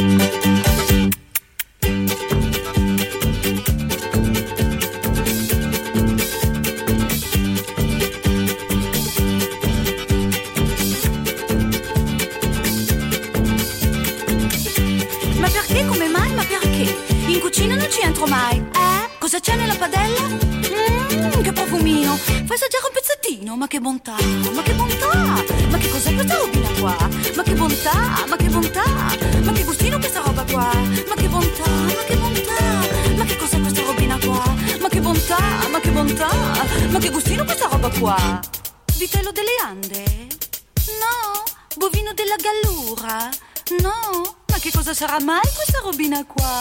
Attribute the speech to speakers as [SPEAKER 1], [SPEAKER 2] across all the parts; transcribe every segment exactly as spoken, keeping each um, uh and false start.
[SPEAKER 1] Ma perché? Come mai? Ma perché? In cucina non ci entro mai. Eh? Cosa c'è nella padella? Mmm, che profumino. Fai assaggiare un pezzettino. Ma che bontà, ma che bontà. Ma che cos'è questa robina qua? Ma che bontà, ma che bontà. Ma che gustino questa roba qua? Ma che bontà, ma che bontà. Ma che cos'è questa robina qua? Ma che bontà, ma che bontà. Ma che gustino questa roba qua? Vitello delle Ande? No. Bovino della Gallura? No. Ma che cosa sarà mai questa robina qua?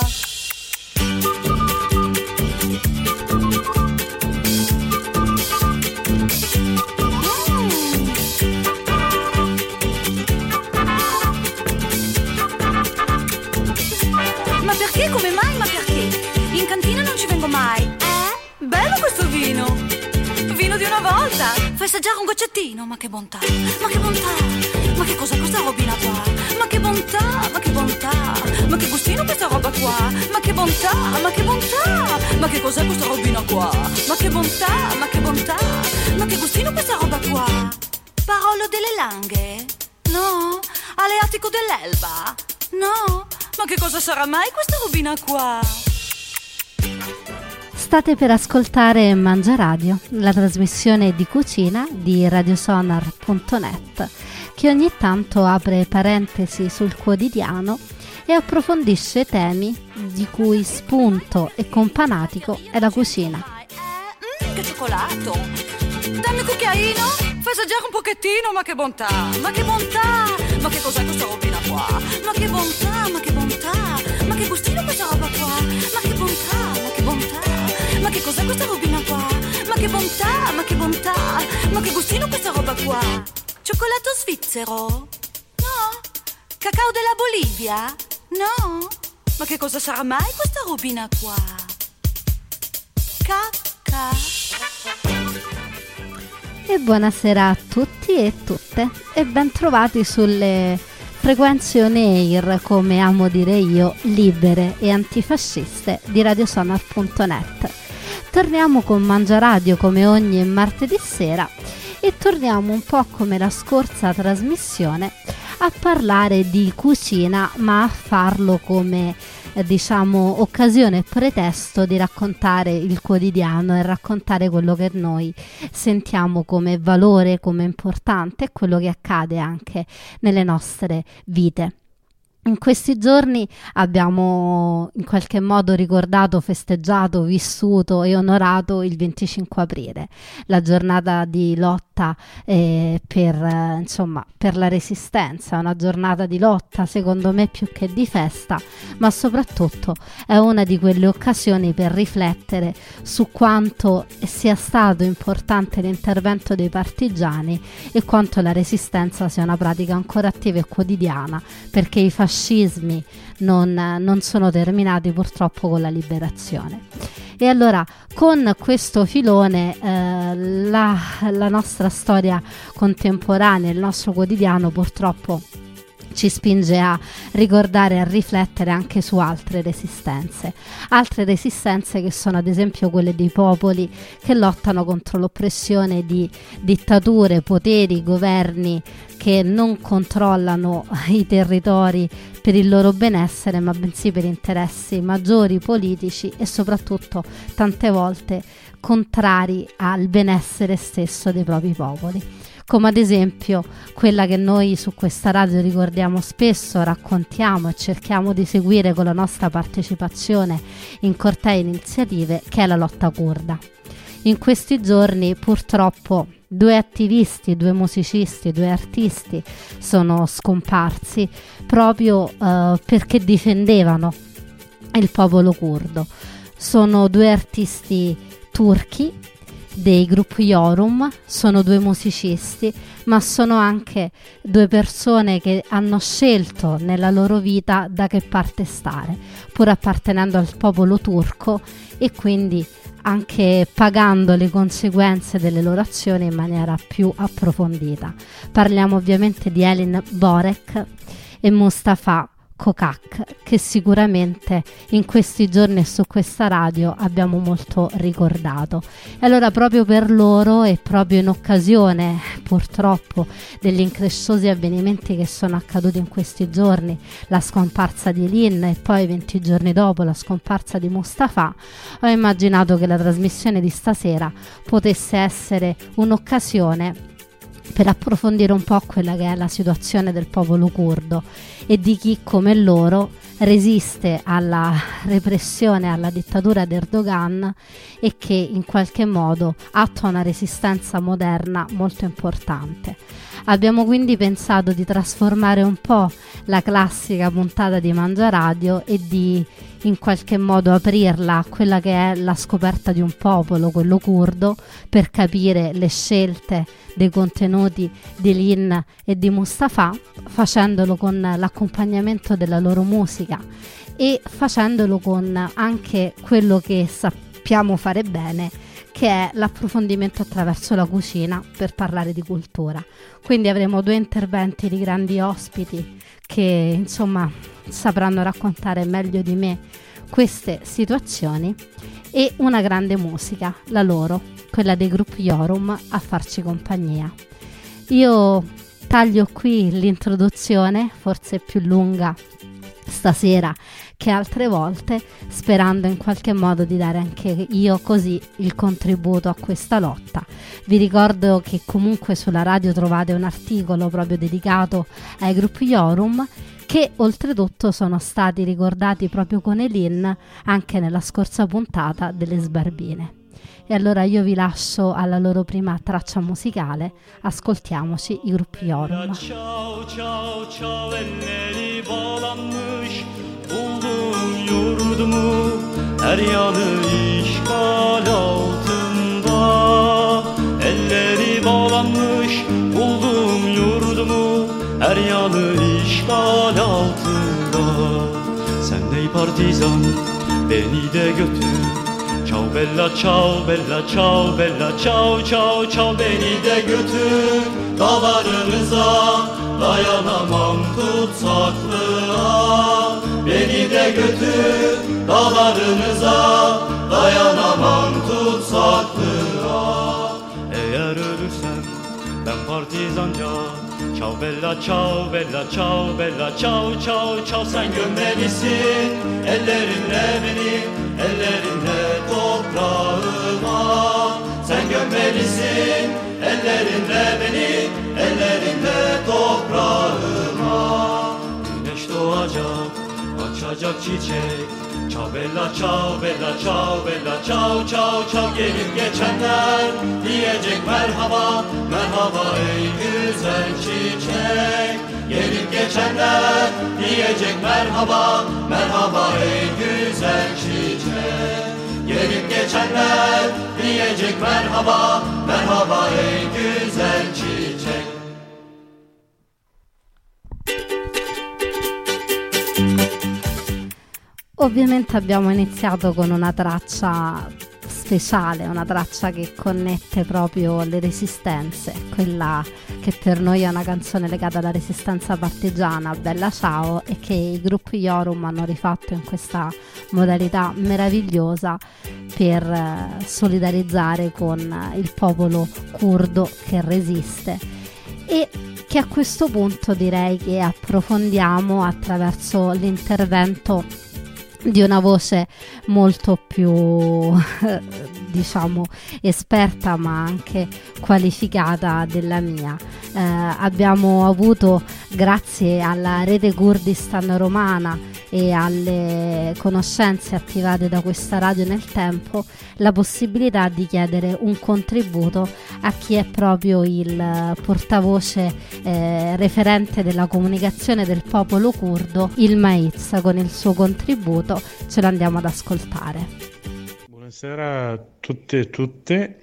[SPEAKER 1] Ma perché? Come mai? Ma perché? In cantina non ci vengo mai. Eh? Bello questo vino. Vino di una volta. Fai assaggiare un goccettino. Ma che bontà. Ma che bontà. Ma che cos'è questa robina qua? Ma che bontà. Ma che bontà. Ma che gustino questa roba qua? Ma che bontà. Ma che bontà. Ma che cos'è questa robina qua? Ma che bontà. Ma che bontà. Ma che gustino questa roba qua? Parolo delle Langhe? No. Aleatico dell'Elba? No. Ma che cosa sarà mai questa robina qua?
[SPEAKER 2] State per ascoltare Mangia Radio, la trasmissione di cucina di radiosonar punto net, che ogni tanto apre parentesi sul quotidiano e approfondisce temi di cui spunto e companatico è la cucina.
[SPEAKER 1] Mmm, che cioccolato! Dammi un cucchiaino, fai assaggiare un pochettino, ma che bontà, ma che bontà, ma che cos'è questa robina qua? Ma che bontà, ma che bontà, ma che gustino questa roba qua? Ma che bontà, ma che bontà, ma che cos'è questa robina qua? Ma che bontà, ma che bontà, ma che gustino questa roba qua? Cioccolato svizzero? No. Cacao della Bolivia? No. Ma che cosa sarà mai questa robina qua? Cacca.
[SPEAKER 2] E buonasera a tutti e tutte e ben trovati sulle frequenze on air, come amo dire io, libere e antifasciste di radiosonar punto net. Torniamo con Mangia Radio come ogni martedì sera e torniamo un po' come la scorsa trasmissione a parlare di cucina, ma a farlo come eh, diciamo occasione e pretesto di raccontare il quotidiano e raccontare quello che noi sentiamo come valore, come importante e quello che accade anche nelle nostre vite. In questi giorni abbiamo in qualche modo ricordato, festeggiato, vissuto e onorato il venticinque aprile, la giornata di lotta eh, per, eh, insomma, per la resistenza, una giornata di lotta secondo me più che di festa, ma soprattutto è una di quelle occasioni per riflettere su quanto sia stato importante l'intervento dei partigiani e quanto la resistenza sia una pratica ancora attiva e quotidiana, perché i fascismi fascismi non, non sono terminati purtroppo con la liberazione. E allora con questo filone eh, la, la nostra storia contemporanea, il nostro quotidiano purtroppo ci spinge a ricordare e a riflettere anche su altre resistenze, altre resistenze che sono ad esempio quelle dei popoli che lottano contro l'oppressione di dittature, poteri, governi che non controllano i territori per il loro benessere, ma bensì per interessi maggiori politici e soprattutto tante volte contrari al benessere stesso dei propri popoli. Come ad esempio quella che noi su questa radio ricordiamo spesso, raccontiamo e cerchiamo di seguire con la nostra partecipazione in cortei iniziative, che è la lotta curda. In questi giorni purtroppo due attivisti, due musicisti, due artisti sono scomparsi proprio eh, perché difendevano il popolo curdo. Sono due artisti turchi dei gruppi Yorum, sono due musicisti, ma sono anche due persone che hanno scelto nella loro vita da che parte stare, pur appartenendo al popolo turco e quindi anche pagando le conseguenze delle loro azioni in maniera più approfondita. Parliamo ovviamente di Elin Borek e Mustafa Cocac, che sicuramente in questi giorni e su questa radio abbiamo molto ricordato. E allora proprio per loro e proprio in occasione purtroppo degli incresciosi avvenimenti che sono accaduti in questi giorni, la scomparsa di Lin e poi venti giorni dopo la scomparsa di Mustafa, ho immaginato che la trasmissione di stasera potesse essere un'occasione per approfondire un po' quella che è la situazione del popolo curdo e di chi come loro resiste alla repressione, alla dittatura di Erdogan e che in qualche modo attua una resistenza moderna molto importante. Abbiamo quindi pensato di trasformare un po' la classica puntata di Mangia Radio e di in qualche modo aprirla a quella che è la scoperta di un popolo, quello curdo, per capire le scelte dei contenuti di Lin e di Mustafa, facendolo con l'accompagnamento della loro musica e facendolo con anche quello che sappiamo fare bene, che è l'approfondimento attraverso la cucina per parlare di cultura. Quindi avremo due interventi di grandi ospiti che insomma sapranno raccontare meglio di me queste situazioni e una grande musica, la loro, quella dei gruppi Iorum, a farci compagnia. Io taglio qui l'introduzione, forse più lunga stasera che altre volte, sperando in qualche modo di dare anche io così il contributo a questa lotta. Vi ricordo che comunque sulla radio trovate un articolo proprio dedicato ai gruppi Iorum, che oltretutto sono stati ricordati proprio con Elin anche nella scorsa puntata delle Sbarbine. E allora io vi lascio alla loro prima traccia musicale, ascoltiamoci i gruppi Iorum.
[SPEAKER 3] Çal çal çal elleri bağlanmış, buldum yurdumu, her yanı işgal altında. Elleri bağlanmış, buldum yurdumu, her yanı işgal altında. Sen ey partizan, beni de götür. Ciao bella ciao bella ciao bella ciao ciao ciao, beni de götür dağlarınıza, dayanamam tutsaklığa. Beni de götür dağlarınıza, dayanamam tutsaklığa. Eğer ölürsem ben partizanca, ciao bella ciao bella ciao bella ciao ciao ciao, sen gömmelisin ellerinle beni, ellerinle toprağıma. Sen gömmelisin ellerinle beni, ellerinle toprağıma. Güneş doğacak, açacak çiçek. Ciao bella ciao bella ciao bella ciao ciao ciao, gelip geçenler diyecek merhaba, merhaba ey güzel çiçek. Gelip geçenler diyecek merhaba, merhaba ey güzel çiçek. Gelip geçenler diyecek merhaba, merhaba ey güzel çiçek.
[SPEAKER 2] Ovviamente abbiamo iniziato con una traccia speciale, una traccia che connette proprio le resistenze, quella che per noi è una canzone legata alla resistenza partigiana, Bella Ciao, e che i gruppi Iorum hanno rifatto in questa modalità meravigliosa per eh, solidarizzare con il popolo curdo che resiste, e che a questo punto direi che approfondiamo attraverso l'intervento di una voce molto più diciamo esperta ma anche qualificata della mia. Eh, abbiamo avuto, grazie alla rete Kurdistan romana e alle conoscenze attivate da questa radio nel tempo, la possibilità di chiedere un contributo a chi è proprio il portavoce eh, referente della comunicazione del popolo curdo, il Maiz. Con il suo contributo ce lo andiamo ad ascoltare.
[SPEAKER 4] Buonasera a tutti e tutte.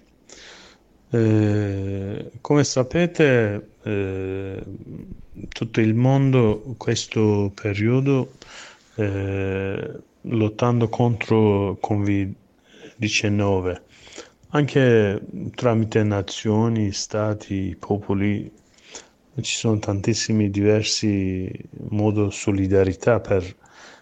[SPEAKER 4] Eh, come sapete, eh, tutto il mondo questo periodo eh, lottando contro covid diciannove, anche tramite nazioni, stati, popoli ci sono tantissimi diversi modi di solidarietà per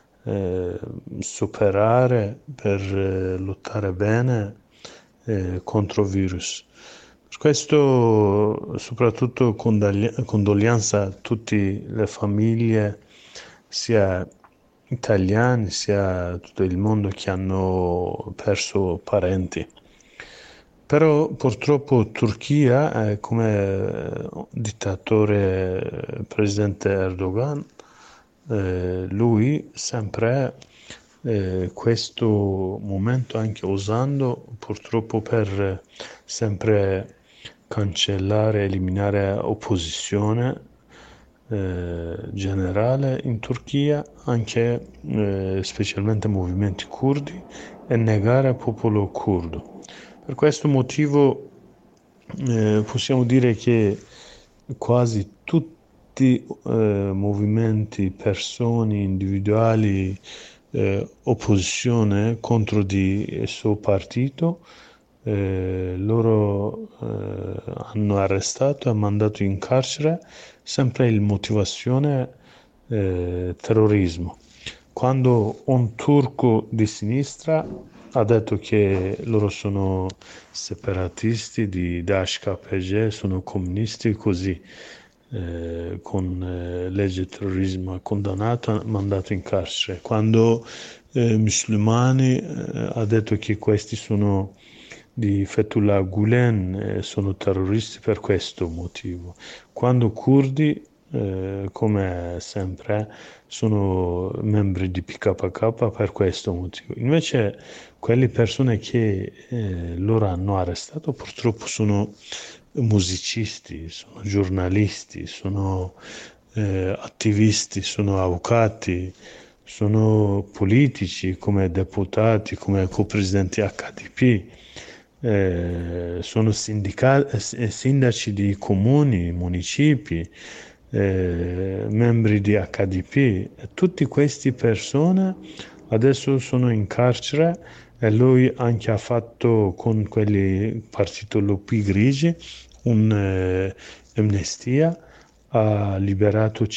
[SPEAKER 4] eh, superare, per eh, lottare bene eh, contro il virus. Per questo soprattutto condagli- condoglianza a tutte le famiglie, sia italiane sia tutto il mondo, che hanno perso parenti. Però purtroppo Turchia, eh, come dittatore eh, presidente Erdogan, eh, lui sempre eh, questo momento anche usando purtroppo per eh, sempre cancellare, eliminare opposizione eh, generale in Turchia, anche eh, specialmente movimenti curdi, e negare al popolo curdo. Per questo motivo eh, possiamo dire che quasi tutti eh, movimenti, persone, individuali, eh, opposizione contro di suo partito, eh, loro eh, hanno arrestato e mandato in carcere, sempre in motivazione eh, terrorismo. Quando un turco di sinistra ha detto che loro sono separatisti di Daesh K P G, sono comunisti, così eh, con eh, legge terrorismo ha condannato, ha mandato in carcere. Quando eh, musulmani eh, ha detto che questi sono di Fethullah Gulen, eh, sono terroristi per questo motivo. Quando curdi, eh, come sempre, sono membri di P K K per questo motivo. Invece quelle persone che eh, loro hanno arrestato purtroppo sono musicisti, sono giornalisti, sono eh, attivisti, sono avvocati, sono politici come deputati, come co-presidenti H D P, eh, sono sindica- eh, sindaci di comuni, municipi, eh, membri di H D P. Tutte queste persone adesso sono in carcere, e lui anche ha fatto con quelli partito lupi grigi un'amnistia, eh, ha liberato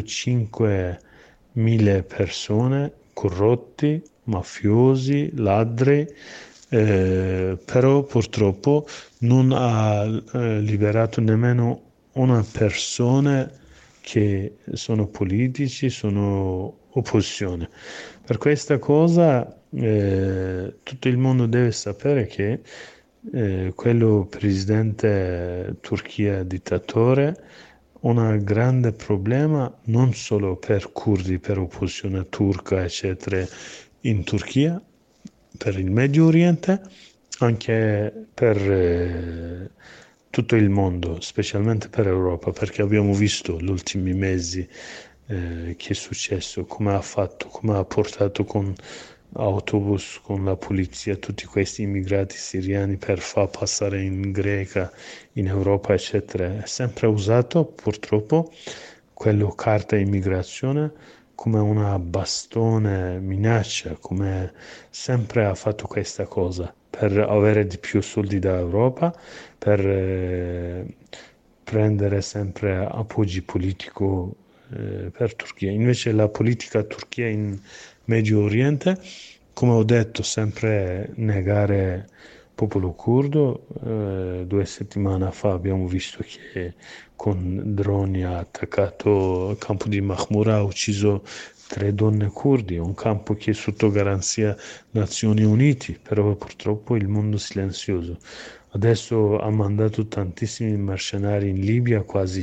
[SPEAKER 4] centocinquemila persone corrotti, mafiosi, ladri, eh, però purtroppo non ha eh, liberato nemmeno una persona che sono politici, sono opposizione. Per questa cosa eh, tutto il mondo deve sapere che eh, quello presidente Turchia dittatore un grande problema non solo per curdi, per opposizione turca, eccetera, in Turchia, per il Medio Oriente, anche per eh, tutto il mondo, specialmente per l'Europa, perché abbiamo visto negli ultimi mesi eh, che è successo, come ha fatto, come ha portato con autobus, con la polizia, tutti questi immigrati siriani per far passare in Grecia, in Europa, eccetera. È sempre usato, purtroppo, quello carta immigrazione come una bastone minaccia, come sempre ha fatto questa cosa, per avere di più soldi dall'Europa, per eh, prendere sempre appoggi politico eh, per Turchia. Invece la politica Turchia in Medio Oriente, come ho detto, sempre negare il popolo curdo. Eh, due settimane fa abbiamo visto che con droni ha attaccato il campo di Mahmura, ha ucciso tre donne curdi, un campo che è sotto garanzia Nazioni Unite, però purtroppo il mondo è silenzioso. Adesso ha mandato tantissimi mercenari in Libia, quasi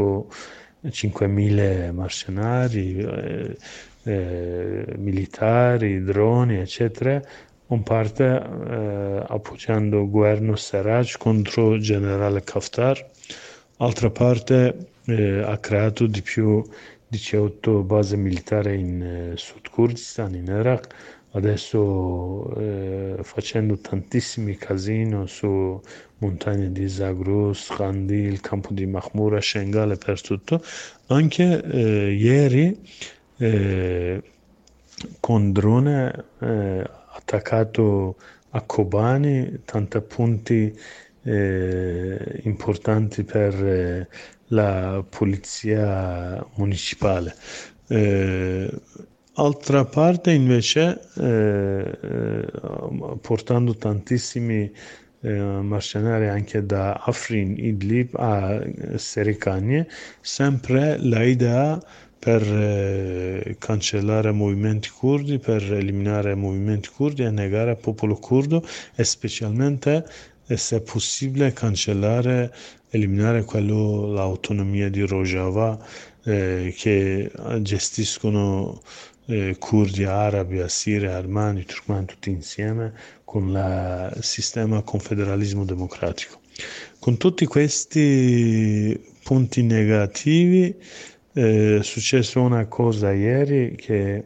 [SPEAKER 4] cinquemila mercenari, eh, eh, militari, droni, eccetera, un parte eh, appoggiando il governo Sarraj contro il generale Haftar, altra parte eh, ha creato di più diciotto basi militari in eh, Sud Kurdistan, in Iraq, adesso eh, facendo tantissimi casino su montagne di Zagros, Kandil, campo di Mahmura, Shengal e per tutto. Anche eh, ieri eh, con drone eh, attaccato a Kobani, tanti punti eh, importanti per eh, la polizia municipale. Eh, altra parte invece, eh, eh, portando tantissimi eh, mercenari anche da Afrin Idlib a Serikanye, sempre l'idea per eh, cancellare movimenti curdi, per eliminare movimenti curdi e negare al popolo curdo, e specialmente, e se possibile, cancellare, eliminare quello, l'autonomia di Rojava eh, che gestiscono eh, curdi, arabi, assiri, armani, turkmani, tutti insieme con il sistema confederalismo democratico. Con tutti questi punti negativi eh, è successa una cosa ieri che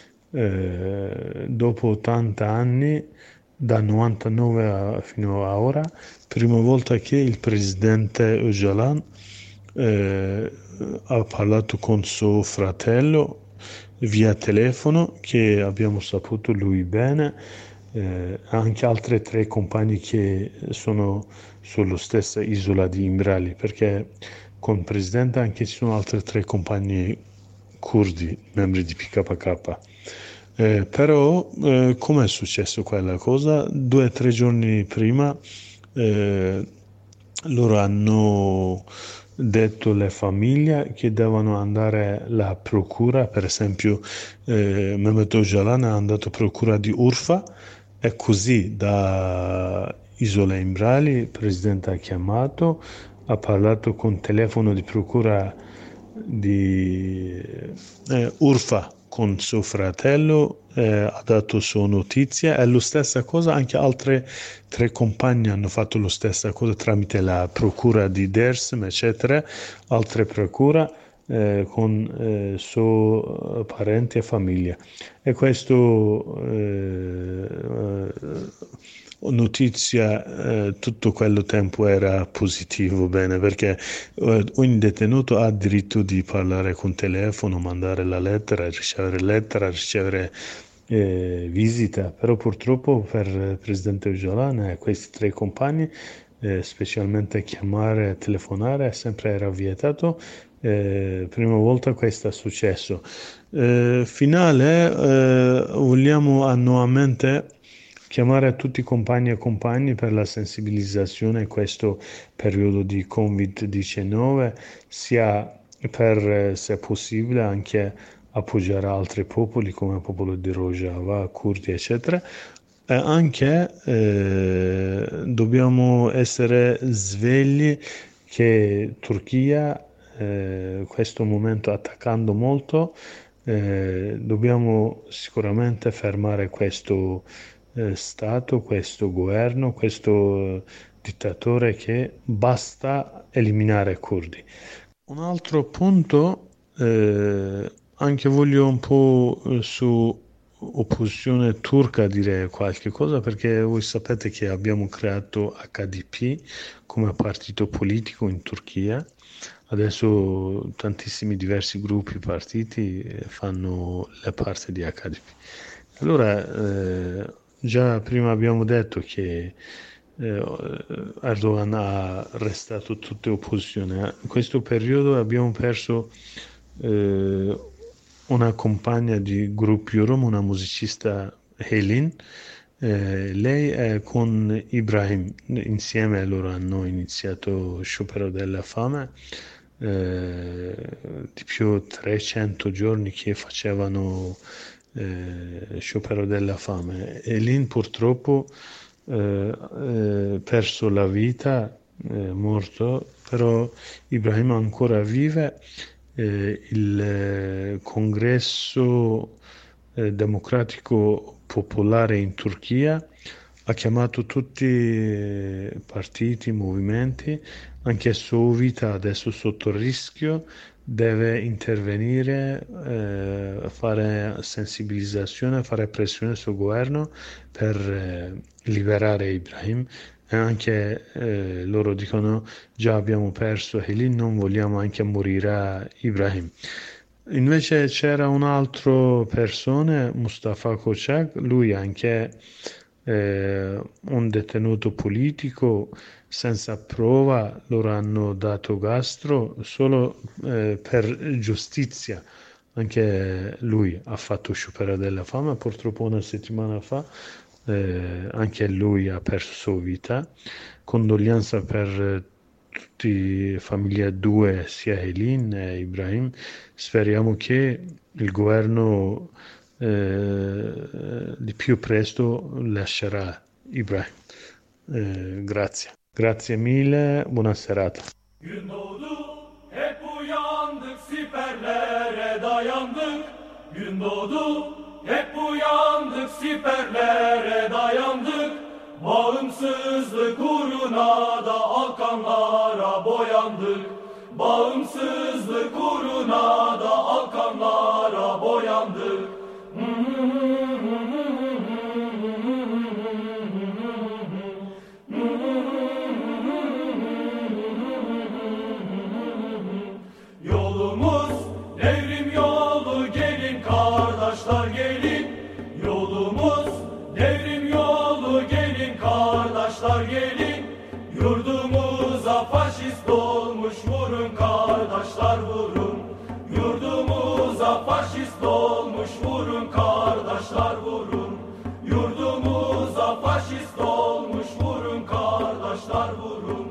[SPEAKER 4] eh, dopo ottanta anni, da novantanove a, fino a ora, prima volta che il presidente Öcalan eh, ha parlato con suo fratello via telefono, che abbiamo saputo lui bene, eh, anche altre tre compagni che sono sulla stessa isola di Imbrali, perché con il presidente anche ci sono altre tre compagni curdi, membri di P K K. Eh, però eh, come è successo quella cosa? Due o tre giorni prima eh, loro hanno detto alle famiglie che devono andare alla procura, per esempio eh, Mehmet Öcalan è andato a procura di Urfa, e così da Isola Imbrali il presidente ha chiamato, ha parlato con telefono di procura di eh, Urfa con suo fratello, eh, ha dato sua notizia, e lo stessa cosa anche altre tre compagni hanno fatto lo stessa cosa tramite la procura di Dersim, eccetera, altre procura eh, con eh, suo parenti e famiglia. E questo eh, notizia eh, tutto quello tempo era positivo, bene, perché eh, ogni detenuto ha diritto di parlare con telefono, mandare la lettera, ricevere lettera, ricevere eh, visita, però purtroppo per il presidente Öcalan e questi tre compagni eh, specialmente chiamare, telefonare sempre era vietato. Eh, prima volta questo è successo. Eh, finale eh, vogliamo nuovamente chiamare tutti i compagni e compagni per la sensibilizzazione in questo periodo di covid diciannove, sia per, se possibile, anche appoggiare altri popoli come il popolo di Rojava, curdi, eccetera. E anche eh, dobbiamo essere svegli che Turchia, eh, questo momento attaccando molto, eh, dobbiamo sicuramente fermare questo eh, Stato, questo governo, questo dittatore, che basta eliminare i curdi. Un altro punto, eh, anche voglio un po' su opposizione turca dire qualche cosa, perché voi sapete che abbiamo creato H D P come partito politico in Turchia. Adesso tantissimi diversi gruppi, partiti fanno la parte di H D P. Allora, eh, già prima abbiamo detto che eh, Erdogan ha arrestato tutte le opposizioni. In questo periodo abbiamo perso eh, una compagna di gruppi Rom, una musicista, Helin. Eh, lei è con Ibrahim, insieme loro hanno iniziato sciopero della fame, eh, di più di trecento giorni che facevano eh, sciopero della fame. Helin purtroppo ha eh, perso la vita, è morto, però Ibrahim ancora vive. Eh, il eh, congresso eh, democratico popolare in Turchia ha chiamato tutti i partiti, movimenti, anche sua vita adesso sotto rischio, deve intervenire, eh, fare sensibilizzazione, fare pressione sul governo per eh, liberare Ibrahim. E anche eh, loro dicono già abbiamo perso Helin, non vogliamo anche morire Ibrahim. Invece c'era un'altra persona, Mustafa Koçak, lui anche eh, un detenuto politico senza prova loro hanno dato Castro solo eh, per giustizia. Anche lui ha fatto sciopero della fame, purtroppo una settimana fa eh, anche lui ha perso vita. Condoglianza per tutti famiglia due, sia Helin e Ibrahim. Speriamo che il governo eh, di più presto lascerà Ibrahim. Eh, grazie. Grazie mille, buona serata.
[SPEAKER 3] Gün doğdu, hep uyandık, siperlere dayandık. Gün doğdu, hep uyandık, siperlere dayandık. Bağımsızlık uğruna da alkanlara boyandık. Bağımsızlık uğruna da alkanlara boyandık. Yolumuz devrim yolu, gelin kardeşler gelin. Yolumuz devrim yolu, gelin kardeşler gelin. Yurdumuza faşist olmuş, vurun kardeşler vurun. Yurdumuza faşist olmuş, vurun kardeşler vurun. Yurdumuza faşist olmuş, vurun kardeşler vurun.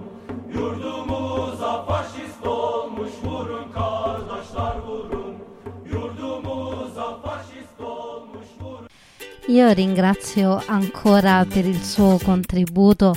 [SPEAKER 3] Yurdumuza faşist olmuş, vurun kardeşler vurun. Yurdumuza faşist olmuş, vurun.
[SPEAKER 2] Io ringrazio ancora per il suo contributo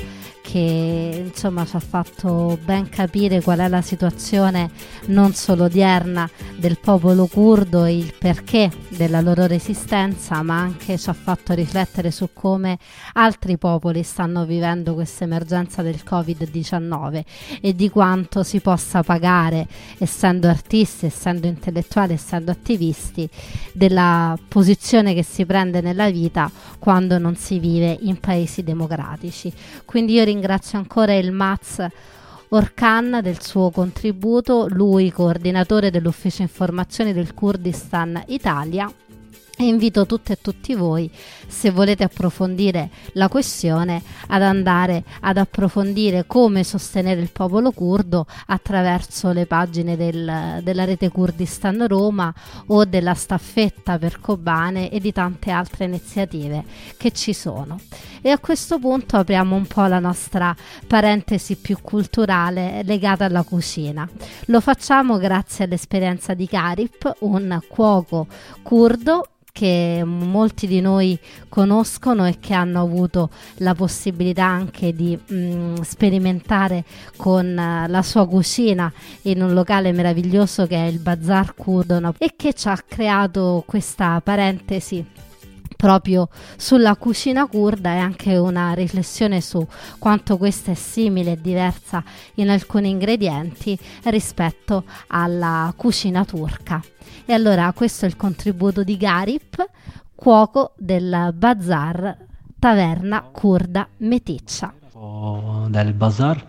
[SPEAKER 2] che insomma ci ha fatto ben capire qual è la situazione non solo odierna del popolo curdo e il perché della loro resistenza, ma anche ci ha fatto riflettere su come altri popoli stanno vivendo questa emergenza del covid diciannove e di quanto si possa pagare, essendo artisti, essendo intellettuali, essendo attivisti, della posizione che si prende nella vita quando non si vive in paesi democratici. Quindi io ringrazio ancora il Maz Orkan del suo contributo, lui coordinatore dell'ufficio informazioni del Kurdistan Italia, e invito tutte e tutti voi, se volete approfondire la questione, ad andare ad approfondire come sostenere il popolo curdo attraverso le pagine del, della rete Kurdistan Roma o della staffetta per Kobane e di tante altre iniziative che ci sono. E a questo punto apriamo un po' la nostra parentesi più culturale legata alla cucina. Lo facciamo grazie all'esperienza di Garip, un cuoco curdo che molti di noi conoscono e che hanno avuto la possibilità anche di mh, sperimentare con uh, la sua cucina in un locale meraviglioso che è il Bazar Kurdo, e che ci ha creato questa parentesi proprio sulla cucina curda e anche una riflessione su quanto questa è simile e diversa in alcuni ingredienti rispetto alla cucina turca. E allora questo è il contributo di Garip, cuoco del Bazar Taverna Kurda Meticcia.
[SPEAKER 5] Del Bazar,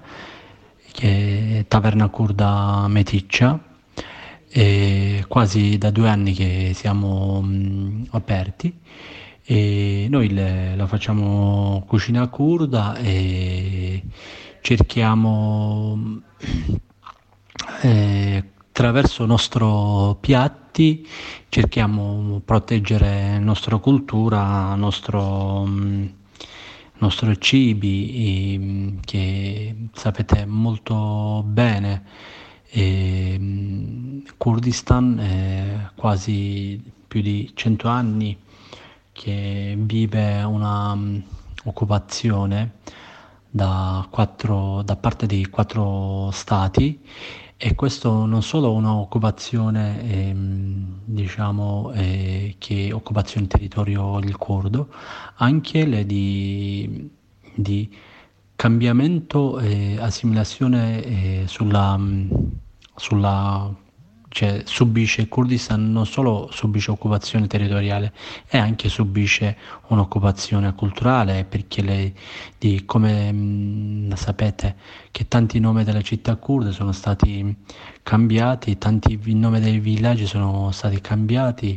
[SPEAKER 5] che è Taverna Kurda Meticcia, e quasi da due anni che siamo mh, aperti, e noi le, la facciamo cucina kurda e cerchiamo eh, attraverso i nostri piatti cerchiamo di proteggere la nostra cultura, il nostro, nostro cibi, che sapete molto bene. E Kurdistan è quasi più di cento anni che vive una um, occupazione da, quattro, da parte di quattro stati, e questo non solo un'occupazione ehm, diciamo eh, che occupazione del territorio del curdo, anche le di, di cambiamento e assimilazione eh, sulla, sulla cioè subisce il Kurdistan, non solo subisce occupazione territoriale e anche subisce un'occupazione culturale, perché le, di, come mh, sapete che tanti nomi delle città kurde sono stati cambiati, tanti nomi dei villaggi sono stati cambiati,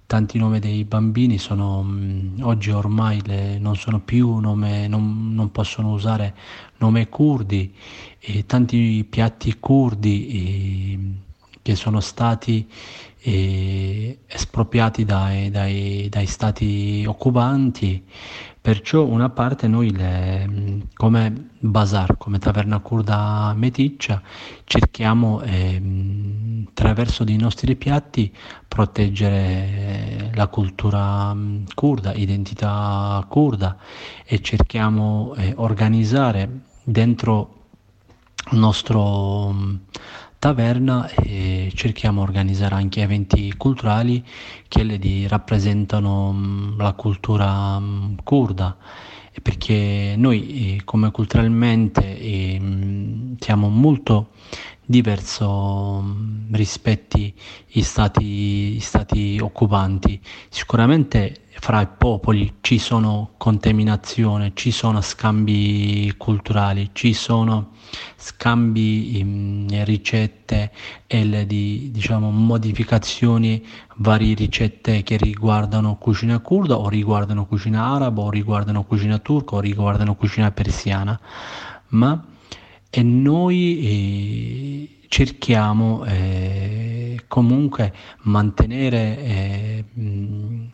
[SPEAKER 5] tanti nomi dei bambini sono mh, oggi ormai le- non sono più nome, non, non possono usare nome curdi, e tanti piatti curdi eh, che sono stati eh, espropriati dai, dai- dai stati occupanti. Perciò una parte noi le, mh, come bazar, come taverna curda meticcia, cerchiamo ehm, attraverso dei nostri piatti proteggere la cultura mh, curda, identità curda, e cerchiamo eh, organizzare dentro il nostro mh, taverna, e cerchiamo di organizzare anche eventi culturali che le di- rappresentano mh, la cultura mh, curda, e perché noi eh, come culturalmente eh, mh, siamo molto diverso mh, rispetto agli stati, gli stati occupanti. Sicuramente fra i popoli ci sono contaminazione, ci sono scambi culturali, ci sono scambi in ricette e le di, diciamo, modificazioni, varie ricette che riguardano cucina curda o riguardano cucina araba o riguardano cucina turca o riguardano cucina persiana, ma e noi eh, cerchiamo eh, comunque mantenere eh, mh,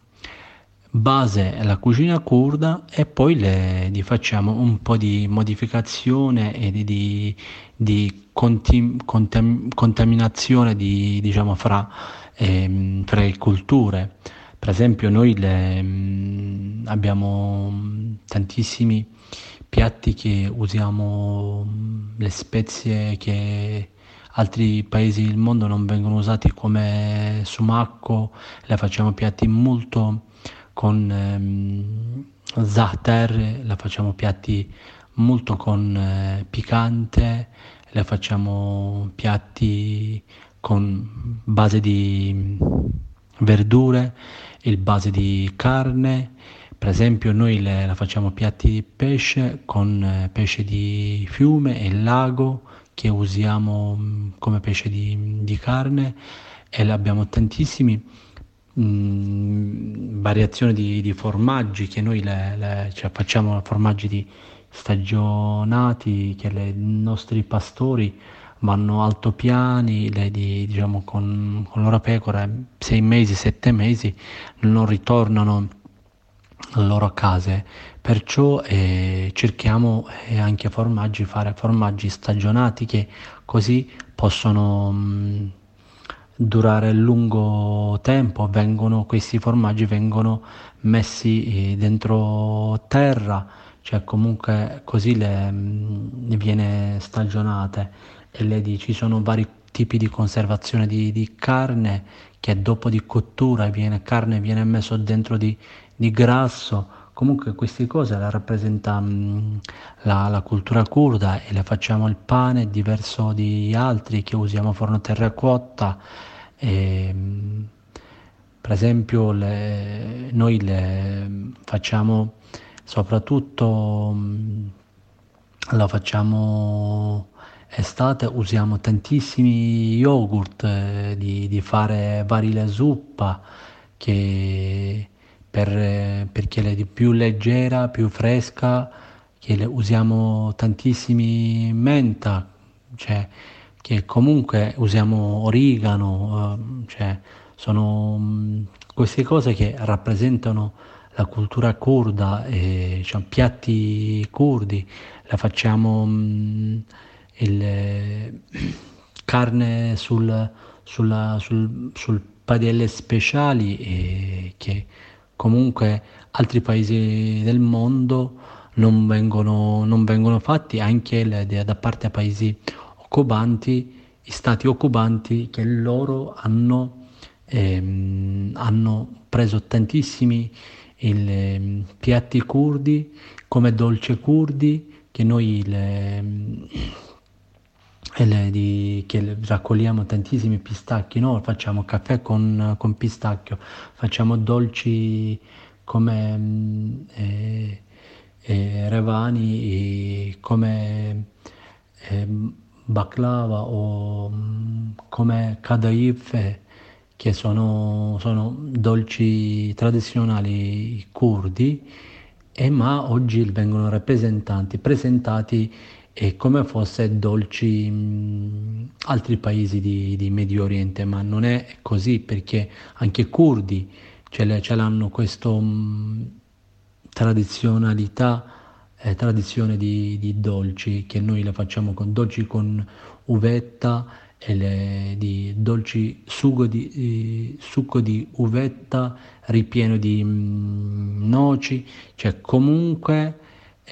[SPEAKER 5] base la cucina curda, e poi le, gli facciamo un po' di modificazione e di, di, di conti- contam- contaminazione di, diciamo, fra, ehm, fra le culture. Per esempio noi le, mh, abbiamo mh, tantissimi piatti che usiamo, mh, le spezie che altri paesi del mondo non vengono usati, come sumaco, le facciamo piatti molto con ehm, za'atar, la facciamo piatti molto con eh, piccante, le facciamo piatti con base di verdure, il base di carne. Per esempio noi le, la facciamo piatti di pesce con eh, pesce di fiume e lago, che usiamo mh, come pesce di, di carne, e le abbiamo tantissimi mh, variazioni di, di formaggi che noi le, le- cioè facciamo formaggi di stagionati che le- i nostri pastori vanno altopiani, le di- diciamo con, con loro pecore sei mesi, sette mesi non ritornano alle loro case, perciò eh, cerchiamo eh, anche formaggi, fare formaggi stagionati che così possono mh, durare lungo tempo. Vengono, questi formaggi vengono messi eh, dentro terra, cioè comunque così le, mh, viene stagionate, e le di- ci sono vari tipi di conservazione di, di carne, che dopo di cottura viene carne viene messo dentro di, di grasso. Comunque queste cose le rappresenta mh, la, la cultura curda, e le facciamo il pane diverso di altri che usiamo forno terracotta. E, mh, per esempio le- noi le facciamo soprattutto mh, la facciamo estate, usiamo tantissimi yogurt, eh, di, di fare varie zuppa, che per, eh, perché è di più leggera, più fresca, che le usiamo tantissimi menta, cioè che comunque usiamo origano, eh, cioè sono mh, queste cose che rappresentano la cultura curda, e cioè, piatti curdi. La facciamo mh, il, eh, carne sul, sulla- sul, sul padelle speciali, e che comunque altri paesi del mondo non vengono, non vengono fatti, anche le- de- da parte a paesi occupanti, stati occupanti, che loro hanno, ehm, hanno preso tantissimi il, ehm, piatti curdi come dolce curdi, che noi le, e le- di- che le- raccogliamo tantissimi pistacchi, no? Facciamo caffè con, con pistacchio, facciamo dolci come mm, eh, eh, revani, e come eh, baklava, o mm, come kadayif, che sono, sono dolci tradizionali curdi, e ma oggi vengono rappresentanti, presentati eh, come fosse dolci mh, altri paesi di, di Medio Oriente, ma non è così, perché anche i curdi ce, le- ce l'hanno questo mh, tradizionalità, eh, tradizione di, di dolci, che noi le facciamo con dolci con uvetta, e le, di dolci sugo di, eh, succo di uvetta ripieno di mm, noci, cioè comunque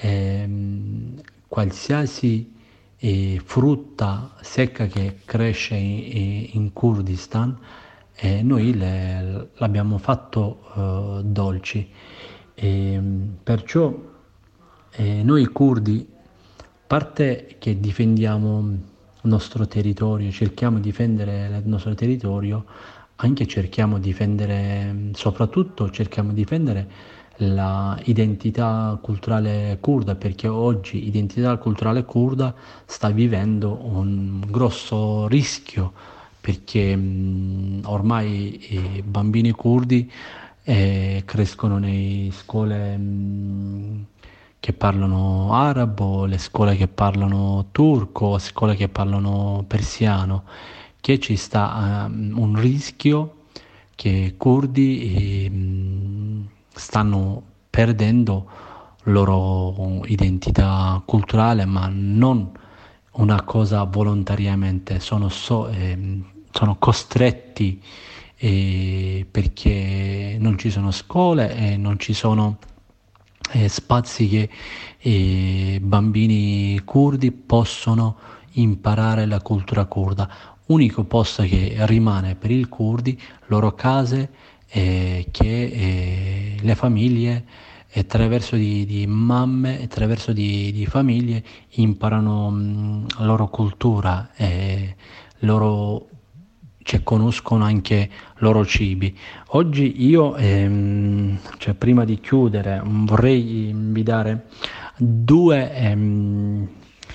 [SPEAKER 5] ehm, qualsiasi eh, frutta secca che cresce in, in Kurdistan, eh, noi le- l'abbiamo fatto eh, dolci. E, perciò eh, noi curdi, a parte che difendiamo il nostro territorio, cerchiamo di difendere il nostro territorio, anche cerchiamo di difendere, soprattutto cerchiamo di difendere l'identità culturale curda, perché oggi l'identità culturale curda sta vivendo un grosso rischio, perché mh, ormai i bambini curdi eh, crescono nelle scuole mh, che parlano arabo, le scuole che parlano turco, scuole che parlano persiano, che ci sta ehm, un rischio che i curdi ehm, stanno perdendo la loro identità culturale, ma non una cosa volontariamente, sono, so- ehm, sono costretti eh, perché non ci sono scuole e non ci sono eh, spazi che i bambini curdi possono imparare la cultura curda. Unico posto che rimane per i curdi, loro case, eh, che eh, le famiglie attraverso di, di mamme, attraverso di, di famiglie imparano mh, la loro cultura e loro, cioè, conoscono anche i loro cibi. Oggi io, ehm, cioè, prima di chiudere, mh, vorrei invitare due ehm,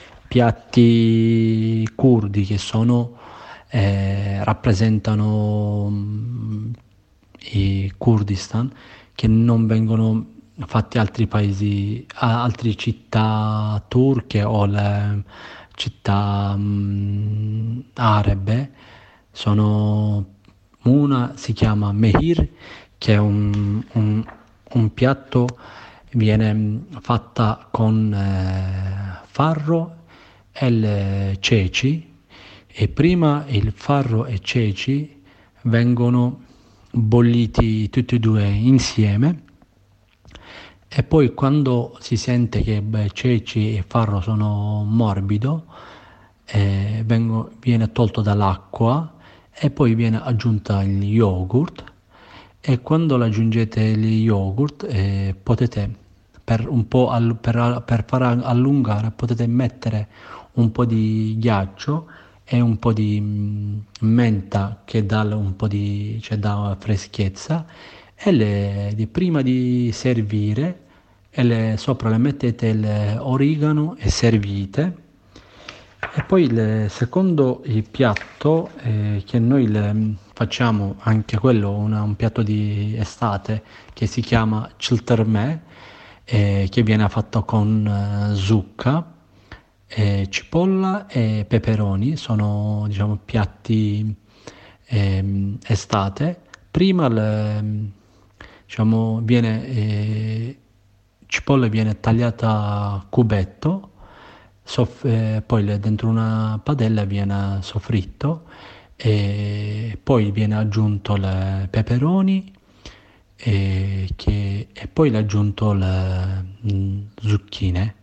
[SPEAKER 5] piatti curdi che sono, eh, rappresentano mh, i Kurdistan, che non vengono fatti altri paesi, a- altre città turche o le città mh, arabe. Sono, una si chiama mehir, che è un, un- un piatto, viene mh, fatta con eh, farro e le ceci, e prima il farro e ceci vengono bolliti tutti e due insieme, e poi quando si sente che beh, ceci e farro sono morbido, eh, vengo- viene tolto dall'acqua e poi viene aggiunta il yogurt, e quando aggiungete il yogurt eh, potete per un po' all- per, per far allungare potete mettere un po' di ghiaccio e un po' di mm, menta, che dà un po' di, cioè, dà freschezza, e le, di- prima di servire e le- sopra le mettete l'origano e servite. E poi il secondo il piatto, eh, che noi le- facciamo anche quello, una- un piatto di estate che si chiama cilterme, eh, che viene fatto con eh, zucca, eh, cipolla e peperoni. Sono, diciamo, piatti ehm, estate. Prima le- diciamo, viene, eh, cipolla viene tagliata a cubetto, soff- eh, poi le- dentro una padella viene soffritto, e poi viene aggiunto i peperoni, e, che- e poi le aggiunto le mm, zucchine,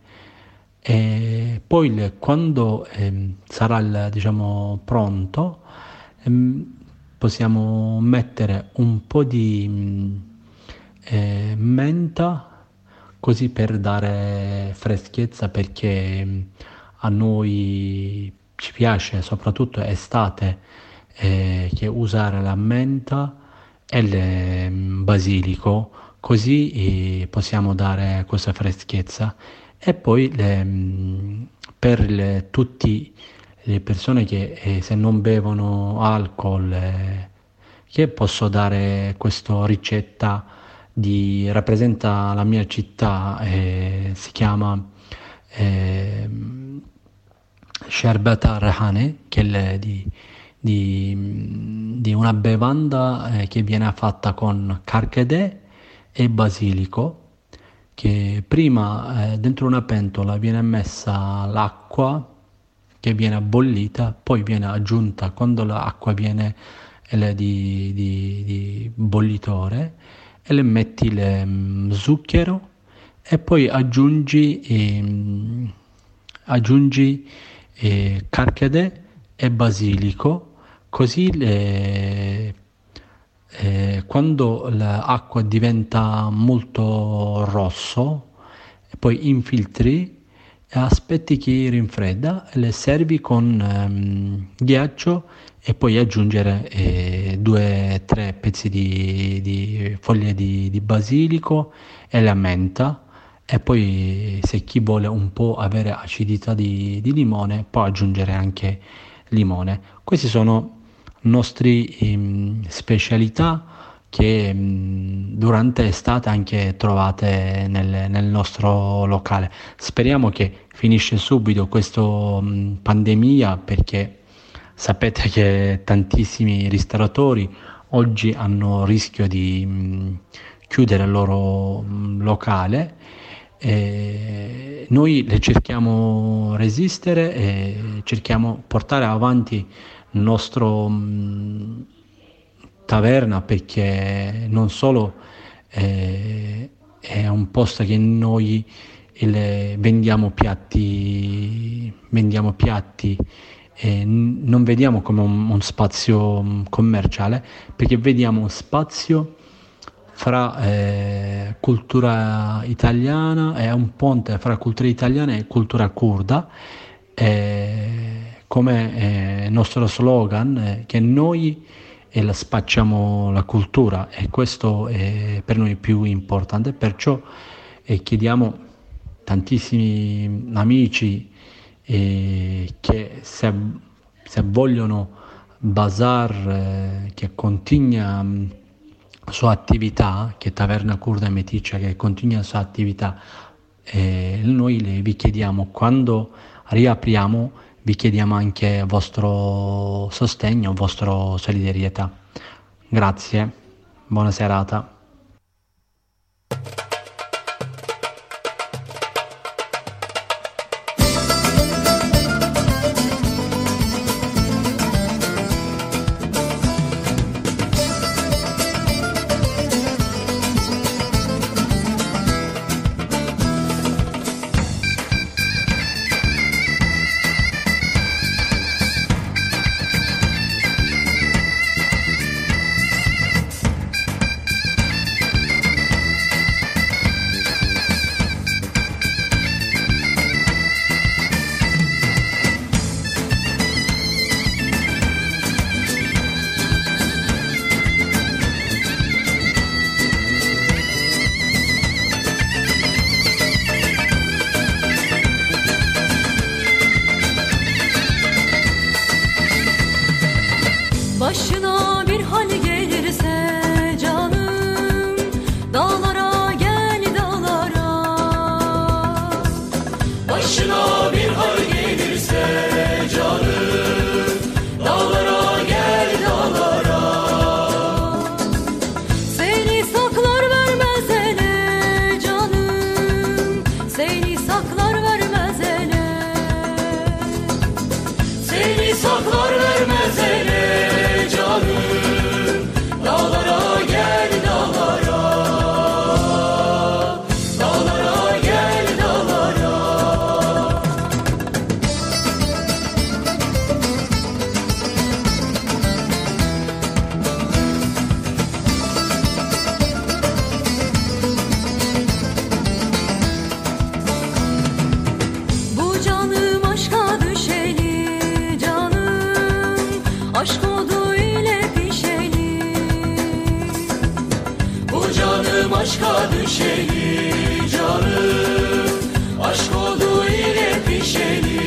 [SPEAKER 5] e poi le- quando ehm, sarà il, diciamo, pronto, ehm, possiamo mettere un po' di mm, eh, menta, così per dare freschezza, perché mm, a noi ci piace soprattutto estate, eh, che usare la menta e il mm, basilico, così eh, possiamo dare questa freschezza. E poi le, mm, per le- tutte le persone che eh, se non bevono alcol, eh, che posso dare questa ricetta di rappresenta la mia città, eh, si chiama eh, Sherbet al-Rehane, che è di, di, di una bevanda eh, che viene fatta con carchedè e basilico, che prima eh, dentro una pentola viene messa l'acqua che viene bollita, poi viene aggiunta quando l'acqua viene eh, di, di, di bollitore, e le metti il zucchero e poi aggiungi eh, aggiungi eh, carchedè e basilico, così le, eh, quando l'acqua diventa molto rosso e poi infiltri e aspetti che rinfredda e le servi con ehm, ghiaccio, e poi aggiungere eh, due tre pezzi di, di foglie di, di basilico e la menta, e poi se chi vuole un po' avere acidità di, di limone può aggiungere anche limone. Questi sono nostri ehm, specialità che mh, durante l'estate anche trovate nel, nel nostro locale. Speriamo che finisce subito questa mh, pandemia, perché sapete che tantissimi ristoratori oggi hanno rischio di mh, chiudere il loro mh, locale. E noi le cerchiamo resistere e cerchiamo portare avanti il nostro mh, taverna, perché non solo eh, è un posto che noi il, vendiamo piatti vendiamo piatti e n- non vediamo come un, un spazio commerciale, perché vediamo un spazio fra eh, cultura italiana, è un ponte fra cultura italiana e cultura curda, eh, come eh, nostro slogan, eh, che noi e la spacciamo la cultura, e questo è per noi più importante. Perciò eh, chiediamo tantissimi amici eh, che se, se vogliono Bazar eh, che continua mh, la sua attività, che Taverna Curda e Meticcia che continua la sua attività, eh, noi le, vi chiediamo, quando riapriamo, vi chiediamo anche il vostro sostegno, la vostra solidarietà. Grazie, buona serata.
[SPEAKER 1] Başına bir hal gelirse canım, dağlara gel dağlara. Başına bir hal gelirse canım, dağlara gel dağlara. Seni saklar vermez ele canım, seni saklar vermez ele. Seni saklar vermez ele. Dağlara gel dağlara, dağlara gel dağlara. Bu canım aşka düşeli canım, aşk odu ile pişeli. Bu canım aşka düşeli canım, aşk odu ile pişeli.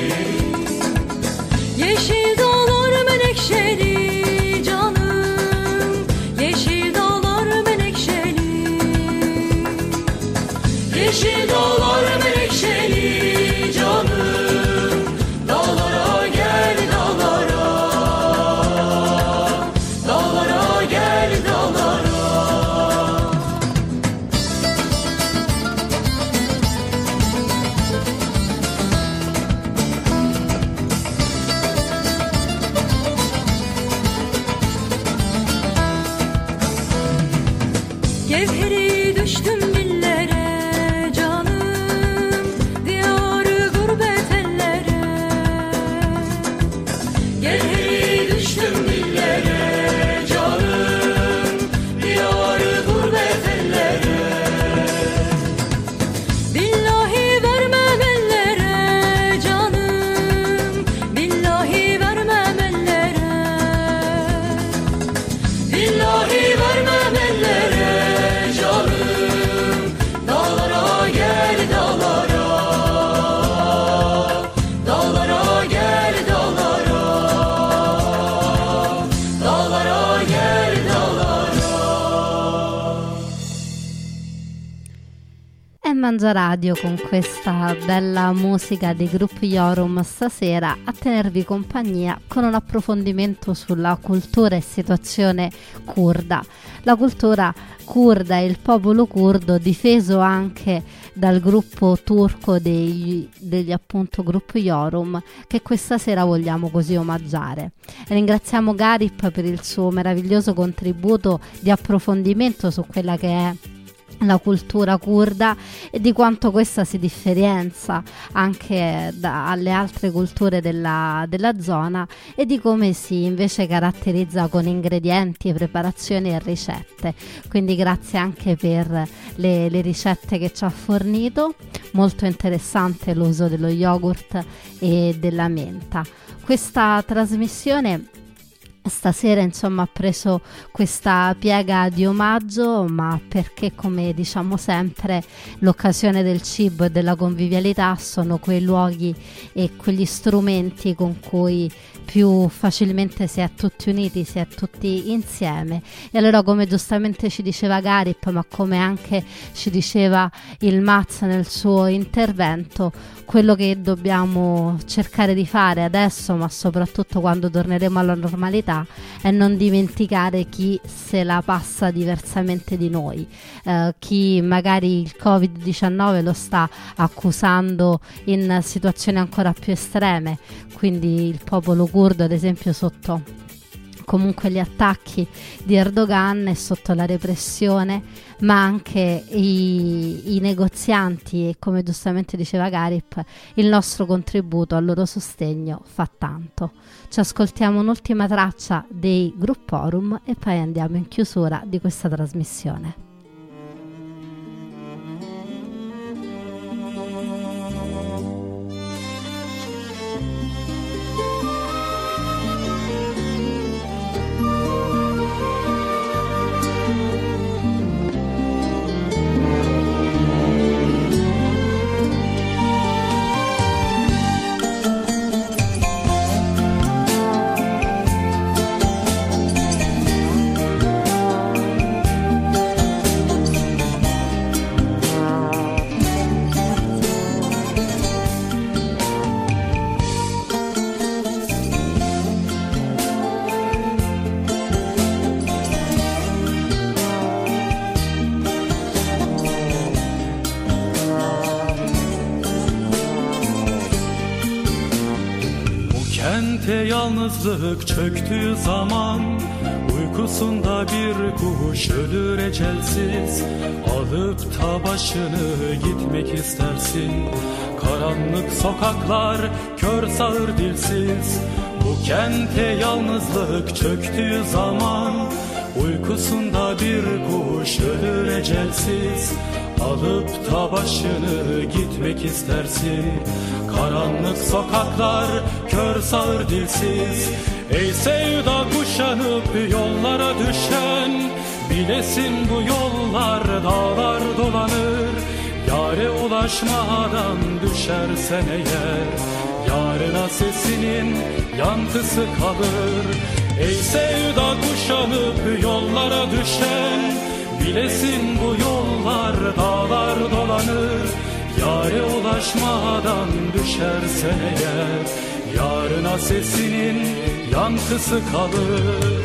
[SPEAKER 1] Yeşil dağlar menekşeli canım, Gevheri düştüm dillere canım, diyarı gurbet ellere. Gevheri düştüm dillere canım, diyarı gurbet ellere. Billahi vermem ellere canım, billahi vermem ellere. Billahi vermem ellere canım, dağlara gel dağlara, dağlara gel dağlara, dağlara gel dağlara.
[SPEAKER 2] E Mangia Radio con questa bella musica di Gruppo Iorum stasera a tenervi compagnia con un approfondimento sulla cultura e situazione curda. La cultura curda e il popolo curdo difeso anche dal gruppo turco degli, degli appunto Gruppo Iorum, che questa sera vogliamo così omaggiare. E ringraziamo Garip per il suo meraviglioso contributo di approfondimento su quella che è la cultura curda e di quanto questa si differenzia anche dalle altre culture della, della zona e di come si invece caratterizza con ingredienti, preparazioni e ricette. Quindi grazie anche per le, le ricette che ci ha fornito, molto interessante l'uso dello yogurt e della menta. Questa trasmissione stasera insomma ha preso questa piega di omaggio, ma perché, come diciamo sempre, l'occasione del cibo e della convivialità sono quei luoghi e quegli strumenti con cui più facilmente si è tutti uniti, si è tutti insieme. E allora, come giustamente ci diceva Garip, ma come anche ci diceva il Maz nel suo intervento, quello che dobbiamo cercare di fare adesso, ma soprattutto quando torneremo alla normalità, è non dimenticare chi se la passa diversamente di noi, eh, chi magari il covid diciannove lo sta accusando in situazioni ancora più estreme, quindi il popolo curdo ad esempio sotto comunque gli attacchi di Erdogan e sotto la repressione, ma anche i, i negozianti, e come giustamente diceva Garip, il nostro contributo al loro sostegno fa tanto. Ci ascoltiamo un'ultima traccia dei Grupporum e poi andiamo in chiusura di questa trasmissione.
[SPEAKER 3] Yalnızlık çöktüğü zaman uykusunda bir kuş ölür ecelsiz. Alıp ta başını gitmek istersin. Karanlık sokaklar, kör sağır dilsiz. Bu kente yalnızlık çöktüğü zaman uykusunda bir kuş ölür ecelsiz. Alıp ta başını gitmek istersin. Karanlık sokaklar, kör sağır dilsiz. Ey sevda kuşanıp yollara düşen, bilesin bu yollar dağlar dolanır. Yâre ulaşmadan düşersen eğer, yarına sesinin yankısı kalır. Ey sevda kuşanıp yollara düşen, bilesin bu yollar dağlar dolanır. Yâre ulaşmadan düşersen eğer, yarına sesinin yankısı kalır.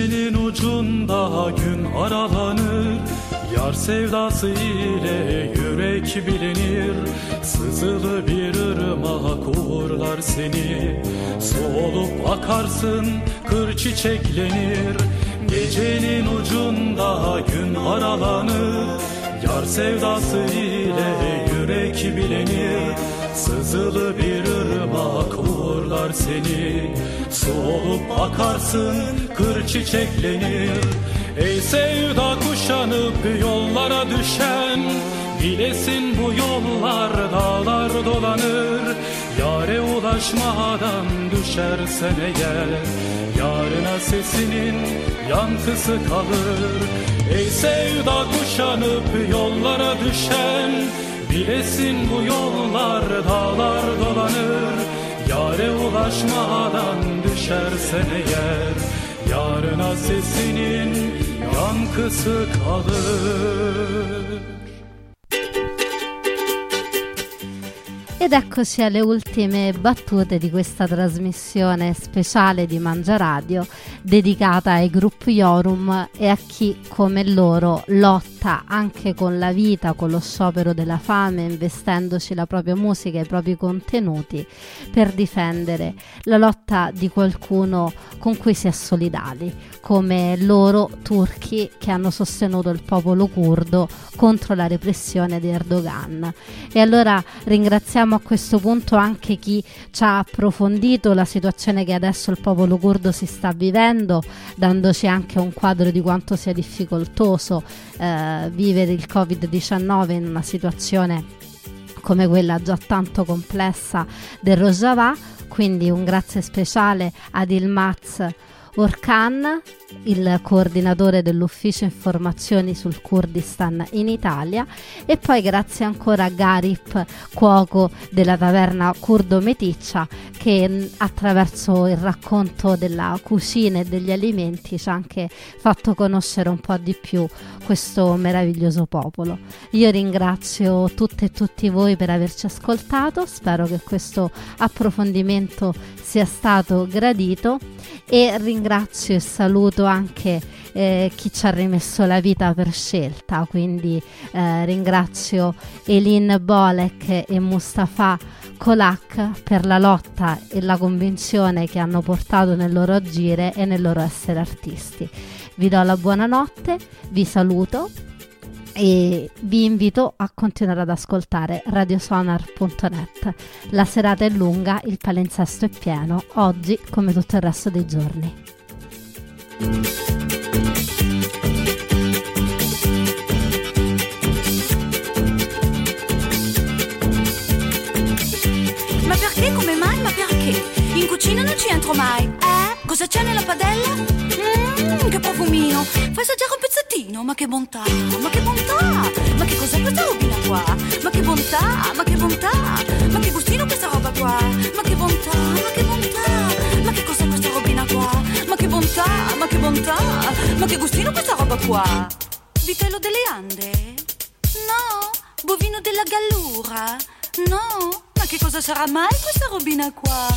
[SPEAKER 3] Gecenin ucunda gün aralanır, yar sevdası ile yürek bilenir. Sızılı bir ırmak uğurlar seni, su olup akarsın, kır çiçeklenir. Gecenin ucunda gün aralanır, yar sevdası ile yürek bilenir. Sızılı bir ırmak uğurlar seni, su olup akarsın, kır çiçeklenir. Ey sevda kuşanıp yollara düşen, bilesin bu yollar dağlar dolanır. Yâre ulaşmadan düşersen eğer, yarına sesinin yankısı kalır. Ey sevda kuşanıp yollara düşen, bilesin bu yollar dağlar dolanır. Yâre ulaşmadan düşersen eğer, yarına sesinin yankısı kalır.
[SPEAKER 2] Ed eccoci alle ultime battute di questa trasmissione speciale di Mangia Radio, dedicata ai gruppi Iorum e a chi come loro lotta anche con la vita, con lo sciopero della fame, investendoci la propria musica e i propri contenuti per difendere la lotta di qualcuno con cui si è solidali, come loro turchi che hanno sostenuto il popolo curdo contro la repressione di Erdogan. E allora ringraziamo a questo punto anche chi ci ha approfondito la situazione che adesso il popolo curdo si sta vivendo, dandoci anche un quadro di quanto sia difficoltoso eh, vivere il covid diciannove in una situazione come quella già tanto complessa del Rojava. Quindi un grazie speciale ad Ilmaz Orkan, il coordinatore dell'ufficio informazioni sul Kurdistan in Italia, e poi grazie ancora a Garip, cuoco della taverna Curdo Meticcia, che attraverso il racconto della cucina e degli alimenti ci ha anche fatto conoscere un po' di più questo meraviglioso popolo. Io ringrazio tutte e tutti voi per averci ascoltato, spero che questo approfondimento sia stato gradito, e ringrazio e saluto anche eh, chi ci ha rimesso la vita per scelta, quindi eh, ringrazio Elin Bolek e Mustafa Kolak per la lotta e la convinzione che hanno portato nel loro agire e nel loro essere artisti. Vi do la buonanotte, vi saluto e vi invito a continuare ad ascoltare radiosonar punto net. La serata è lunga, il palinsesto è pieno, oggi come tutto il resto dei giorni.
[SPEAKER 1] Ma perché, come mai, ma perché? In cucina non ci entro mai. Eh? Cosa c'è nella padella? Mmm, che profumino. Fai assaggiare un pezzettino, ma che bontà, ma che bontà. Ma che cos'è questa robina qua? Ma che bontà, ma che bontà. Ma che gustino questa roba qua? Ma che bontà, ma che bontà. Ma che cos'è questa robina qua? Ma che bontà, ma che bontà. Ma che gustino questa roba qua? Vitello delle Ande? No. Bovino della Gallura? No. Ma che cosa sarà mai questa robina qua?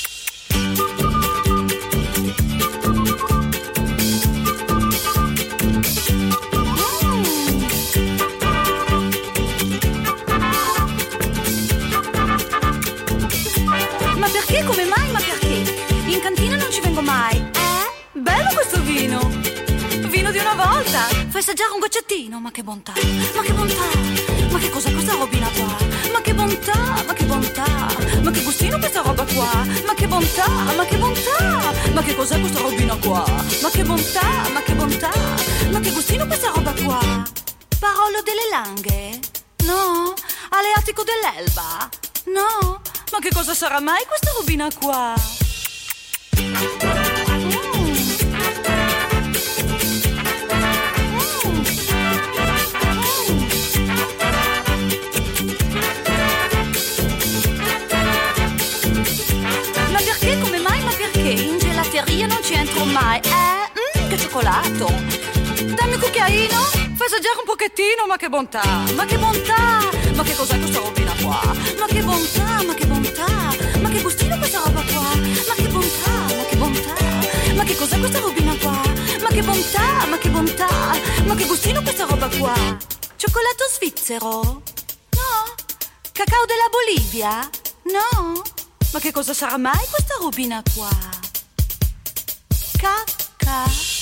[SPEAKER 1] Ma perché, come mai, ma perché? In cantina non ci vengo mai. Eh? Bello questo vino. Vino di una volta. Fai assaggiare un goccettino, ma che bontà, ma che bontà. Ma che cos'è questa robina qua? Ma che bontà, ma che bontà. Ma che gustino questa roba qua? Ma che bontà, ma che bontà. Ma che cos'è questa robina qua? Ma che bontà, ma che bontà. Ma che gustino questa roba qua? Parolo delle Langhe? No. Aleatico dell'Elba? No. Ma che cosa sarà mai questa robina qua? Ma perché, come mai, ma perché? In gelateria non ci entro mai. Eh? Mm, che cioccolato. Dammi un cucchiaino. Fai assaggiare un pochettino, ma che bontà, ma che bontà. Ma che cos'è questa robina qua? Ma che bontà, ma che bontà. Ma che gustino questa roba qua? Ma che bontà, ma che bontà. Ma che cos'è questa robina qua? Ma gustino questa roba qua? Cioccolato svizzero? No? Cacao della Bolivia? No? Ma che cosa sarà mai questa robina qua? Cacca